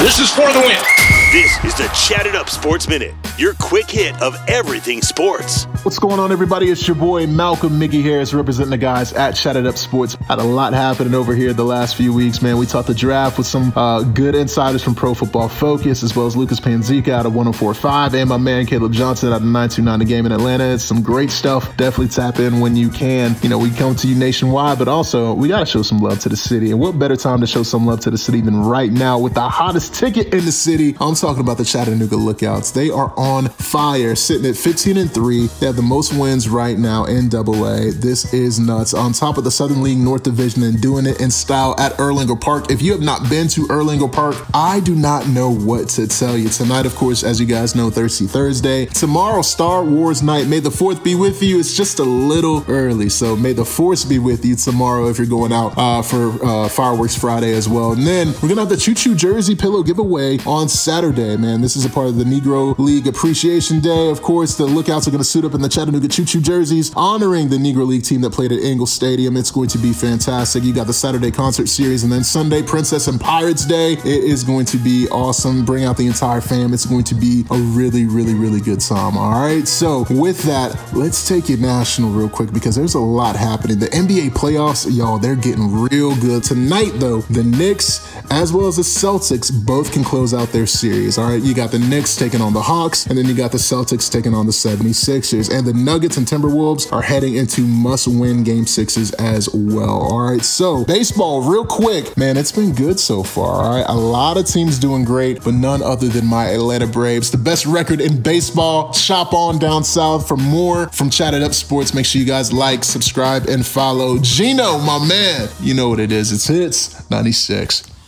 This is for the win. This is the Chat It Up Sports Minute, your quick hit of everything sports. What's going on, everybody? It's your boy Malcolm Mickey Harris representing the guys at Chat It Up Sports. Had a lot happening over here the last few weeks, man. We talked the draft with some good insiders from Pro Football Focus, as well as Lucas Panzica out of 104.5 and my man Caleb Johnson out of 929 The Game in Atlanta. It's some great stuff. Definitely tap in when you can. You know, we come to you nationwide, but also we got to show some love to the city. And what better time to show some love to the city than right now with the hottest ticket in the city? I'm talking about the Chattanooga Lookouts. They are on fire, sitting at 15-3. They have the most wins right now in AA. This is nuts. On top of the Southern League North Division and doing it in style at Erlanger Park. If you have not been to Erlanger Park, I do not know what to tell you. Tonight, of course, as you guys know, Thirsty Thursday. Tomorrow, Star Wars night. May the 4th be with you. It's just a little early, so may the Force be with you tomorrow if you're going out for Fireworks Friday as well. And then we're going to have the Choo Choo Jersey Pillow giveaway on Saturday, man. This is a part of the Negro League Appreciation Day. Of course, the Lookouts are going to suit up in the Chattanooga Choo Choo jerseys, honoring the Negro League team that played at Ingalls Stadium. It's going to be fantastic. You got the Saturday concert series, and then Sunday, Princess and Pirates Day. It is going to be awesome. Bring out the entire fam. It's going to be a really, really, really good time. All right. So with that, let's take it national real quick because there's a lot happening. The NBA playoffs, y'all, they're getting real good. Tonight, though, the Knicks as well as the Celtics both can close out their series. All right. You got the Knicks taking on the Hawks, and then you got the Celtics taking on the 76ers. And the Nuggets and Timberwolves are heading into must-win Game 6s as well. All right. So baseball, real quick, man, it's been good so far. All right. A lot of teams doing great, but none other than my Atlanta Braves. The best record in baseball. Shop on down south for more from Chat It Up Sports. Make sure you guys like, subscribe, and follow Gino, my man. You know what it is. It's Hits 96.